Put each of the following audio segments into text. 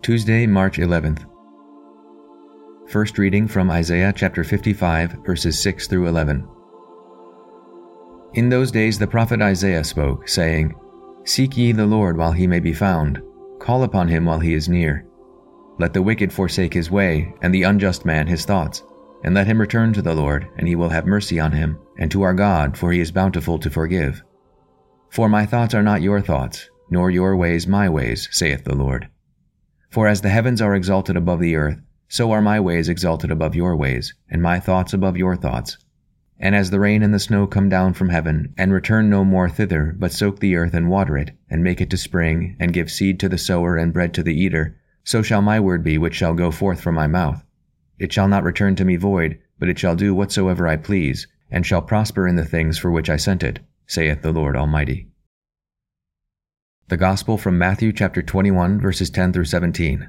Tuesday, March 11th. First reading from Isaiah chapter 55, verses 6 through 11. In those days the prophet Isaiah spoke, saying, Seek ye the Lord while he may be found, call upon him while he is near. Let the wicked forsake his way, and the unjust man his thoughts, and let him return to the Lord, and he will have mercy on him, and to our God, for he is bountiful to forgive. For my thoughts are not your thoughts, nor your ways my ways, saith the Lord. For as the heavens are exalted above the earth, so are my ways exalted above your ways, and my thoughts above your thoughts. And as the rain and the snow come down from heaven, and return no more thither, but soak the earth and water it, and make it to spring, and give seed to the sower and bread to the eater, so shall my word be which shall go forth from my mouth. It shall not return to me void, but it shall do whatsoever I please, and shall prosper in the things for which I sent it, saith the Lord Almighty. The Gospel from Matthew chapter 21, verses 10 through 17.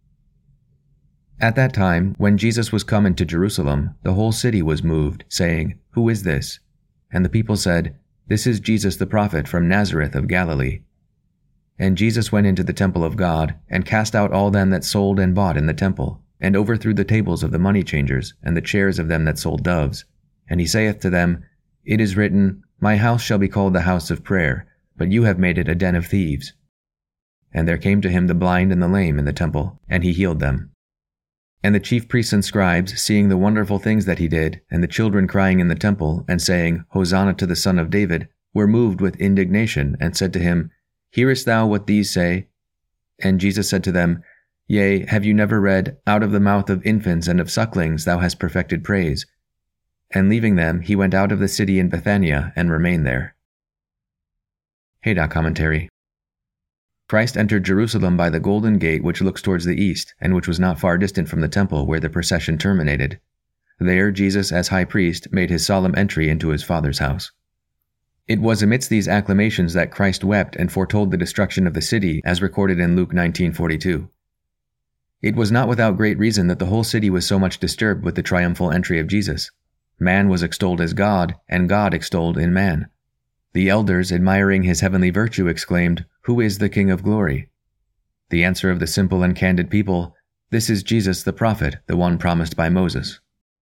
At that time, when Jesus was come into Jerusalem, the whole city was moved, saying, Who is this? And the people said, This is Jesus the prophet from Nazareth of Galilee. And Jesus went into the temple of God, and cast out all them that sold and bought in the temple, and overthrew the tables of the money changers, and the chairs of them that sold doves. And he saith to them, It is written, My house shall be called the house of prayer, but you have made it a den of thieves. And there came to him the blind and the lame in the temple, and he healed them. And the chief priests and scribes, seeing the wonderful things that he did, and the children crying in the temple, and saying, Hosanna to the Son of David, were moved with indignation, and said to him, Hearest thou what these say? And Jesus said to them, Yea, have you never read, Out of the mouth of infants and of sucklings thou hast perfected praise? And leaving them, he went out of the city in Bethania, and remained there. Haydock Commentary. Christ entered Jerusalem by the golden gate which looks towards the east, and which was not far distant from the temple where the procession terminated. There Jesus, as high priest, made his solemn entry into his Father's house. It was amidst these acclamations that Christ wept and foretold the destruction of the city, as recorded in Luke 19:42. It was not without great reason that the whole city was so much disturbed with the triumphal entry of Jesus. Man was extolled as God, and God extolled in man. The elders, admiring his heavenly virtue, exclaimed, Who is the King of glory? The answer of the simple and candid people, This is Jesus the prophet, the one promised by Moses.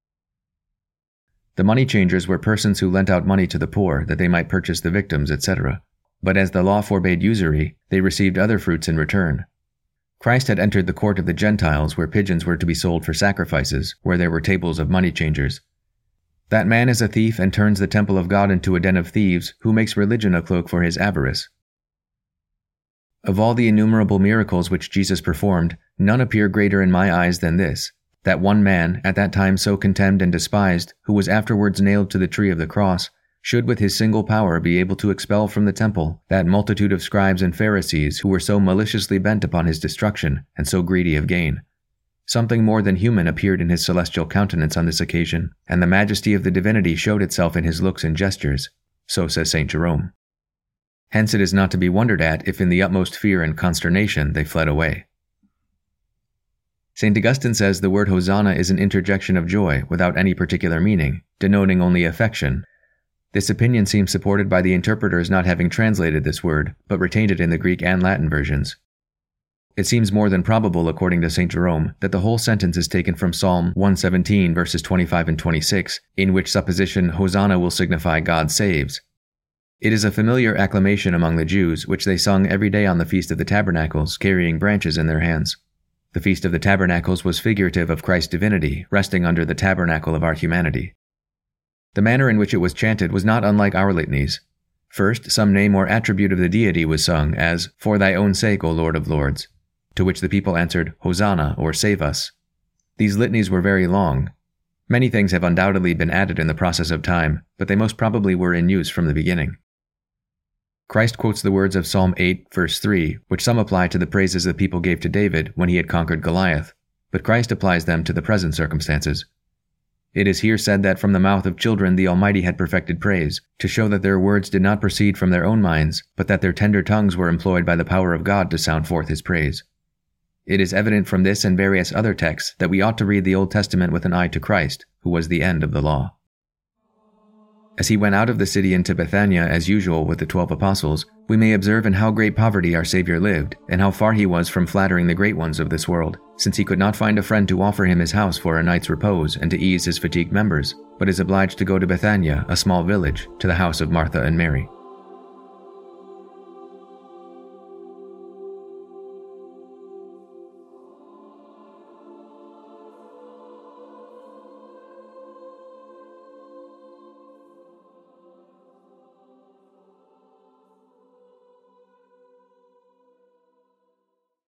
The money changers were persons who lent out money to the poor, that they might purchase the victims, etc. But as the law forbade usury, they received other fruits in return. Christ had entered the court of the Gentiles, where pigeons were to be sold for sacrifices, where there were tables of money changers. That man is a thief and turns the temple of God into a den of thieves, who makes religion a cloak for his avarice. Of all the innumerable miracles which Jesus performed, none appear greater in my eyes than this, that one man, at that time so contemned and despised, who was afterwards nailed to the tree of the cross, should with his single power be able to expel from the temple that multitude of scribes and Pharisees who were so maliciously bent upon his destruction and so greedy of gain. Something more than human appeared in his celestial countenance on this occasion, and the majesty of the divinity showed itself in his looks and gestures, so says St. Jerome. Hence it is not to be wondered at if in the utmost fear and consternation they fled away. St. Augustine says the word Hosanna is an interjection of joy without any particular meaning, denoting only affection. This opinion seems supported by the interpreters not having translated this word, but retained it in the Greek and Latin versions. It seems more than probable, according to St. Jerome, that the whole sentence is taken from Psalm 117, verses 25 and 26, in which supposition Hosanna will signify God saves. It is a familiar acclamation among the Jews, which they sung every day on the Feast of the Tabernacles, carrying branches in their hands. The Feast of the Tabernacles was figurative of Christ's divinity, resting under the tabernacle of our humanity. The manner in which it was chanted was not unlike our litanies. First, some name or attribute of the deity was sung, as, For thy own sake, O Lord of Lords, to which the people answered, Hosanna, or Save us. These litanies were very long. Many things have undoubtedly been added in the process of time, but they most probably were in use from the beginning. Christ quotes the words of Psalm 8, verse 3, which some apply to the praises the people gave to David when he had conquered Goliath, but Christ applies them to the present circumstances. It is here said that from the mouth of children the Almighty had perfected praise, to show that their words did not proceed from their own minds, but that their tender tongues were employed by the power of God to sound forth his praise. It is evident from this and various other texts that we ought to read the Old Testament with an eye to Christ, who was the end of the law. As he went out of the city into Bethania as usual with the 12 apostles, we may observe in how great poverty our Savior lived, and how far he was from flattering the great ones of this world, since he could not find a friend to offer him his house for a night's repose and to ease his fatigued members, but is obliged to go to Bethania, a small village, to the house of Martha and Mary.